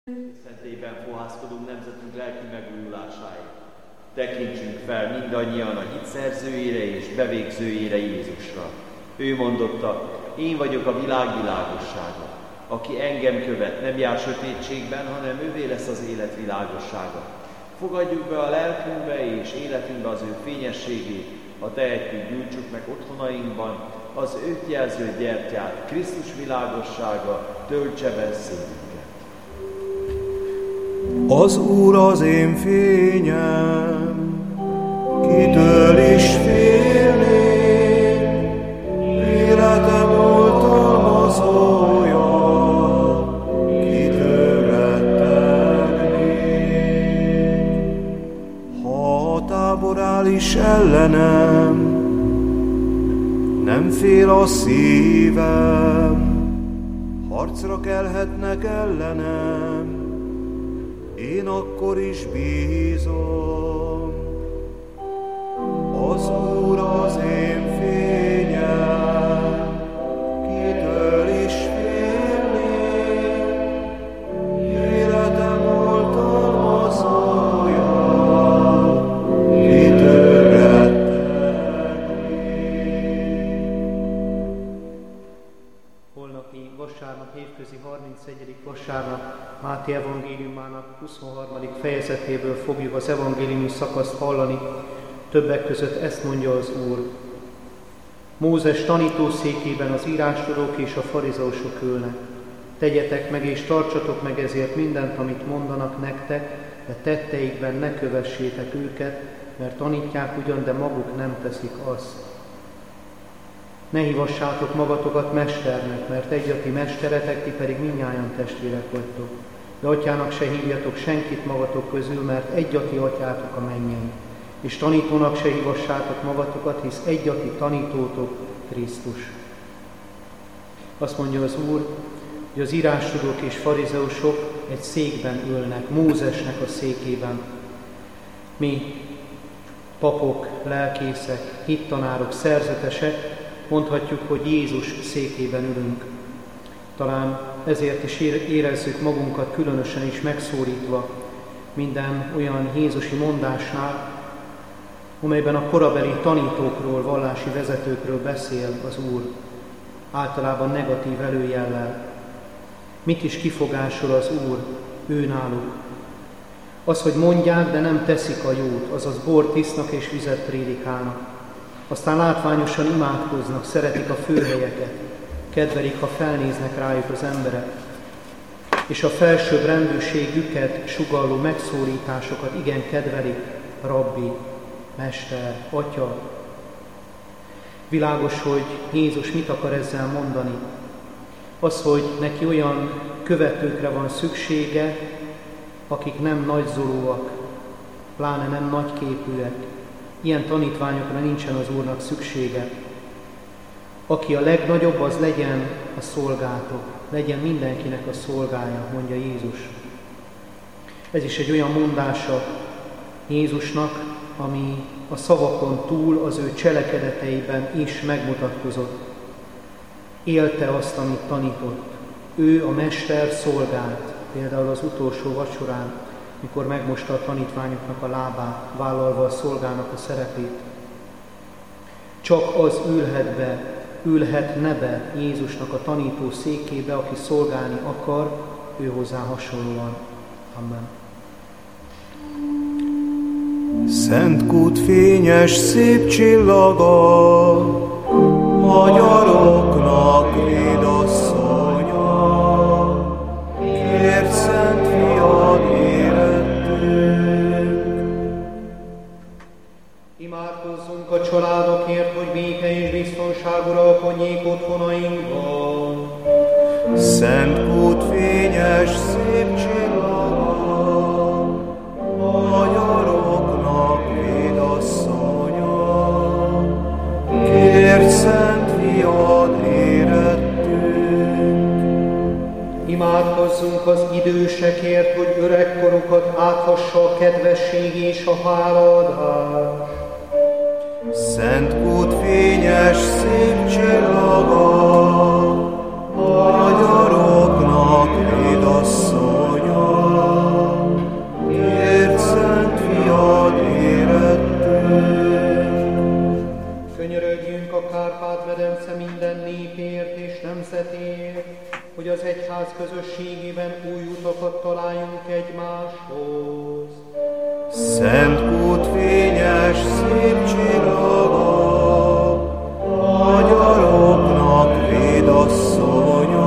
Szentében fohászkodunk nemzetünk lelki megújulásáért. Tekintsünk fel mindannyian a hit szerzőjére és bevégzőjére, Jézusra. Ő mondotta, én vagyok a világ világossága. Aki engem követ, nem jár sötétségben, hanem ővé lesz az élet világossága. Fogadjuk be a lelkünkbe és életünkbe az ő fényességét, ha tehetjük, gyújtsuk meg otthonainkban, az őt jelző gyertyát, Krisztus világossága töltse be szívünket. Az Úr az én fényem, kitől is félnék, életem oltalmazója, kitől rettegnék. Ha a tábor áll is ellenem, nem fél a szívem, harcra kelhetnek ellenem, én akkor is bízom. Az Úr az én fényem, kitől is félnék, életem oltalmazója, kitől rettegnék. Holnapi vasárnap, hétközi 31. vasárnap Máté evangéliumának 23. fejezetéből fogjuk az evangéliumi szakaszt hallani. Többek között ezt mondja az Úr. Mózes tanítószékében az írástudók és a farizeusok ülnek. Tegyetek meg és tartsatok meg ezért mindent, amit mondanak nektek, de tetteikben ne kövessétek őket, mert tanítják ugyan, de maguk nem teszik azt. Ne hívassátok magatokat mesternek, mert egy a ti mesteretek, ti pedig mindnyájan testvérek vagytok. De atyának se hívjatok senkit magatok közül, mert egy a ti atyátok a mennyei. És tanítónak se hívassátok magatokat, hisz egy a ti tanítótok, Krisztus. Azt mondja az Úr, hogy az írástudók és farizeusok egy székben ülnek, Mózesnek a székében. Mi, papok, lelkészek, hittanárok, szerzetesek, mondhatjuk, hogy Jézus székében ülünk. Talán ezért is érezzük magunkat különösen is megszólítva minden olyan jézusi mondásnál, amelyben a korabeli tanítókról, vallási vezetőkről beszél az Úr, általában negatív előjellel. Mit is kifogásol az Úr őnáluk? Az, hogy mondják, de nem teszik a jót, azaz bort isznak és vizet prédikálnak. Aztán látványosan imádkoznak, szeretik a főhelyeket, kedvelik, ha felnéznek rájuk az emberek, és a felsőbb rendőrségüket sugalló megszólításokat igen kedvelik, rabbi, mester, atya. Világos, hogy Jézus mit akar ezzel mondani. Az, hogy neki olyan követőkre van szüksége, akik nem nagyzolóak, pláne nem nagyképűek. Ilyen tanítványokra nincsen az Úrnak szüksége. Aki a legnagyobb, az legyen a szolgátok, legyen mindenkinek a szolgája, mondja Jézus. Ez is egy olyan mondása Jézusnak, ami a szavakon túl az ő cselekedeteiben is megmutatkozott. Élte azt, amit tanított. Ő a mester szolgált, például az utolsó vacsorán, mikor megmosta a tanítványoknak a lábát, vállalva a szolgának a szerepét. Csak az ülhetne be Jézusnak a tanító székébe, aki szolgálni akar, ő hozzá hasonlóan. Amen. Szent kút fényes szép csillaga, magyaroknak védasszonya, kért szent fiad érettünk. Imádkozzunk a családokért, hogy béke és biztonság uralkodjék otthonainkban. Szent kút fényes szép csillaga, magyaroknak védasszonya, kért szent fiad érettünk. Imádkozzunk az idősekért, hogy öregkorukat áthassa a kedvesség és a hálaadás. Szent kút fényes szép csillaga, magyaroknak védasszonya, közösségében új utakat találjunk egymáshoz. Szent kút fényes szép csillaga, magyaroknak védasszonya,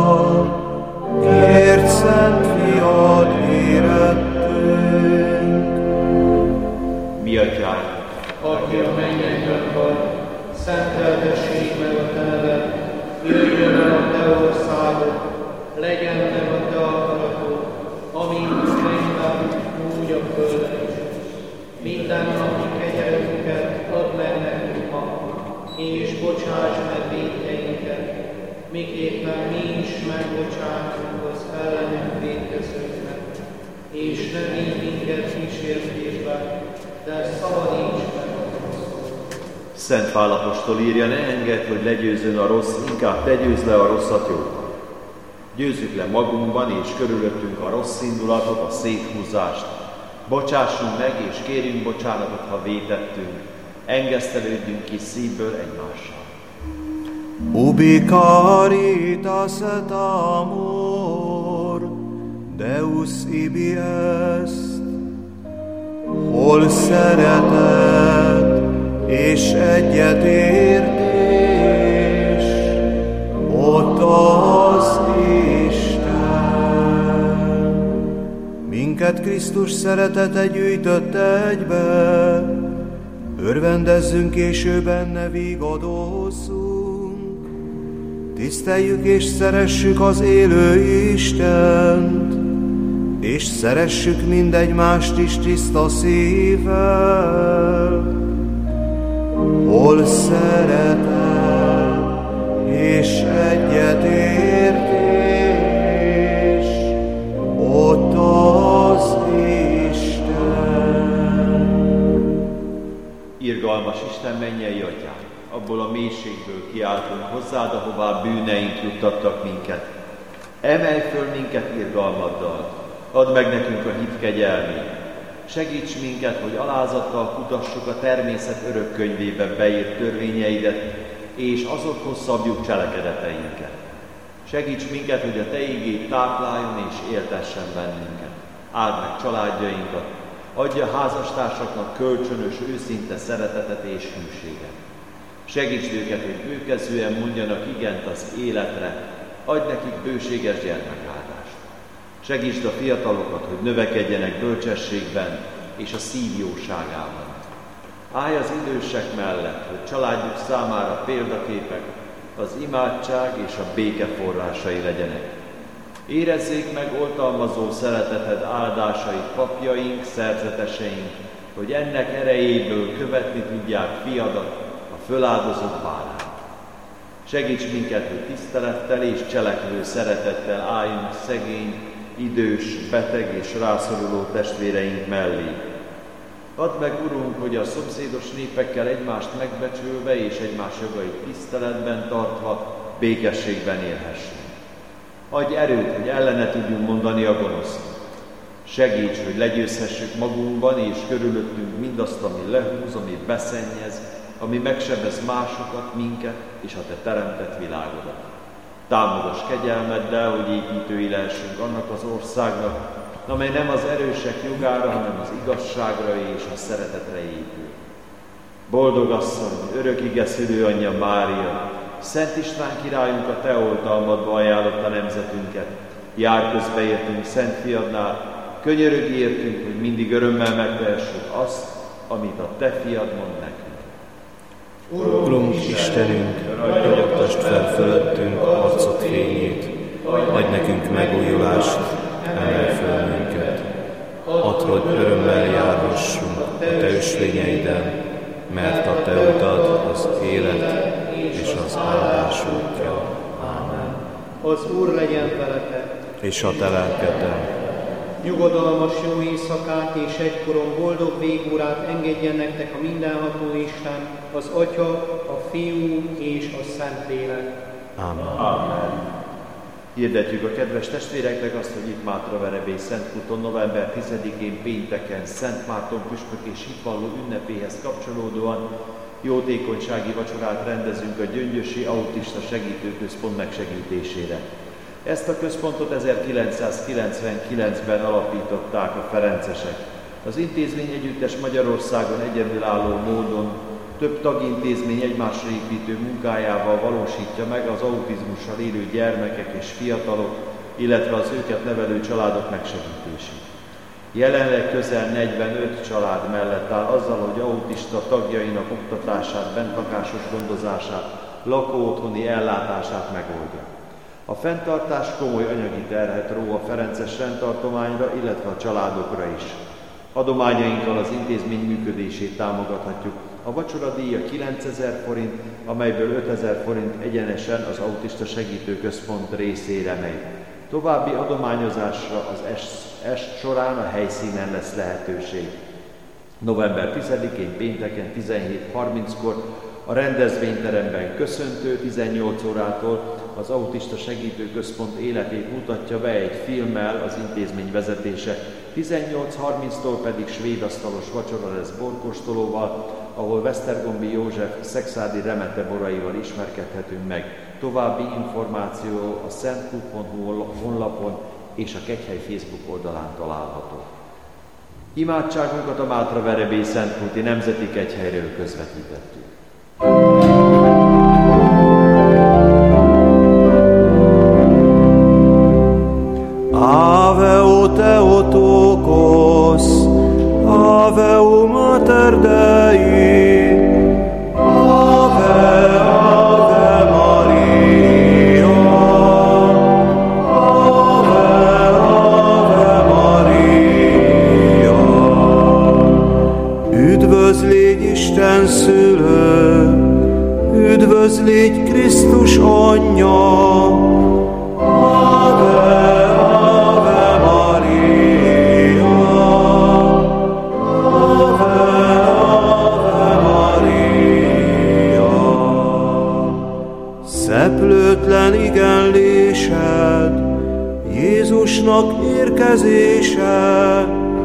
kért Szent Fiad érettünk. Mi atyánk, Aki a mennyekben vagy, szenteltessék meg a te neved, jöjjön el a te országod, legyen meg a te akaratod, amint a mennyben, úgy a földön is. Minden napi kegyelmünket add meg nekünk ma, és bocsáss meg vétkeinket, miképpen mi is megbocsátunk az ellenünk vétkezőknek. És ne vigy minket kísértésbe, de szabadíts meg a rossztól. Szent Pál apostol írja, ne engedd, hogy legyőzzön a rossz, inkább te győzd le a rosszat jóval. Győzzük le magunkban és körülöttünk a rossz indulatot, a széthúzást. Bocsássunk meg és kérjünk bocsánatot, ha vétettünk. Engesztelődjünk ki szívből egymással. Ubi caritas et amor, Deus ibi est. Hol szeretet és egyetértés, ott az Isten. Minket Krisztus szeretete gyűjtött egybe, örvendezzünk és ő benne vigadozzunk. Tiszteljük és szeressük az élő Istent, és szeressük mindegymást is tiszta szívvel. Hol szeretet és egyetértés, ott az Isten. Irgalmas Isten, mennyei atyánk, abból a mélységből kiáltunk hozzád, ahová bűneink juttattak minket. Emelj föl minket irgalmaddal, add meg nekünk a hit kegyelmét. Segíts minket, hogy alázattal kutassuk a természet örök könyvébe beírt törvényeidet, és azokhoz szabjuk cselekedeteinket. Segíts minket, hogy a te igéd tápláljon és éltessen bennünket. Áld meg családjainkat, adja házastársaknak kölcsönös, őszinte szeretetet és hűséget. Segítsd őket, hogy bőkezően mondjanak igent az életre, adj nekik bőséges gyermekáldást. Segítsd a fiatalokat, hogy növekedjenek bölcsességben és a szív jóságában. Állj az idősek mellett, hogy családjuk számára példaképek, az imádság és a béke forrásai legyenek. Érezzék meg oltalmazó szereteted áldásait papjaink, szerzeteseink, hogy ennek erejéből követni tudják fiadat, a föláldozott bárányt. Segíts minket, hogy tisztelettel és cselekvő szeretettel álljunk szegény, idős, beteg és rászoruló testvéreink mellé. Add meg, Urunk, hogy a szomszédos népekkel egymást megbecsülve és egymás jogait tiszteletben tartva békességben élhessünk. Adj erőt, hogy ellene tudjunk mondani a gonoszt. Segíts, hogy legyőzhessük magunkban és körülöttünk mindazt, ami lehúz, ami beszennyez, ami megsebez másokat, minket és a te teremtett világodat. Támogass kegyelmeddel, hogy építői lehessünk annak az országnak, amely nem az erősek jogára, hanem az igazságra és a szeretetre épül. Boldog asszony, örök ige szülőanyja Mária, Szent István királyunk a te oltalmadba ajánlotta nemzetünket. Jár közbeértünk Szent Fiadnál, könyörögj értünk, hogy mindig örömmel megtehessük azt, amit a te fiad mond nekünk. Urunk Istenünk, ragyogtasd fel fölöttünk arcod fényét, adj nekünk megújulást, emelj föl minket. Add, hogy örömmel járhassunk a te ösvényeiden, mert a te utad az élet és az áldás útja. Ámen. Az Úr legyen veletek, És a te lelkeddel. nyugodalmas jó éjszakát és egykoron boldog végórát engedjen nektek a mindenható Isten, az Atya, a Fiú és a Szentlélek. Amen. Amen. Hirdetjük a kedves testvéreknek azt, hogy itt Mátraverebély Szentkúton november 10-én pénteken Szent Márton püspök és hitvalló ünnepéhez kapcsolódóan jótékonysági vacsorát rendezünk a Gyöngyösi Autista Segítőközpont megsegítésére. Ezt a központot 1999-ben alapították a ferencesek. Az intézmény együttes Magyarországon egyedülálló módon több tagintézmény egymásra építő munkájával valósítja meg az autizmussal élő gyermekek és fiatalok, illetve az őket nevelő családok megsegítését. Jelenleg közel 45 család mellett áll azzal, hogy autista tagjainak oktatását, bentlakásos gondozását, lakóotthoni ellátását megoldja. A fenntartás komoly anyagi terhet ró a ferences rendtartományra, illetve a családokra is. Adományainkkal az intézmény működését támogathatjuk. A vacsora díja 9000 forint, amelyből 5000 forint egyenesen az Autista Segítőközpont részére megy. További adományozásra az est során a helyszínen lesz lehetőség. November 10-én pénteken 17:30-kor a rendezvényteremben köszöntő 18 órától az Autista Segítőközpont életét mutatja be egy filmmel az intézmény vezetése, 18:30-tól pedig svédasztalos vacsora lesz borkóstolóval, ahol Vesztergombi József szekszárdi remete boraival ismerkedhetünk meg. További információ a szentkút.hu honlapon és a Kegyhely Facebook oldalán található. Imádságunkat a Mátra-Verebély Szentkúti Nemzeti Kegyhelyről közvetítettük. Ave o Theotokos, Ave o Mater Dei, Ave, Ave Maria, Ave, Ave Maria. Üdvözlégy Isten szülő, üdvözlégy Krisztus anyja, szeplőtlen igenlésed, Jézusnak érkezése.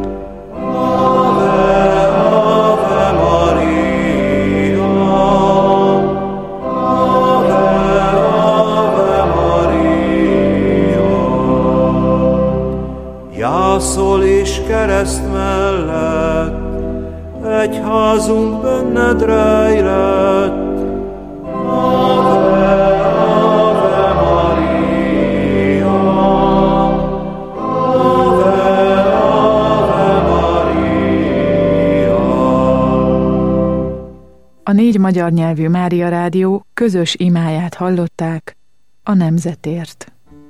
Ave, Ave Maria, Ave, Ave Maria. Jászol és kereszt mellett, egyházunk benned rejlett. A 4 magyar nyelvű Mária Rádió közös imáját hallották a nemzetért.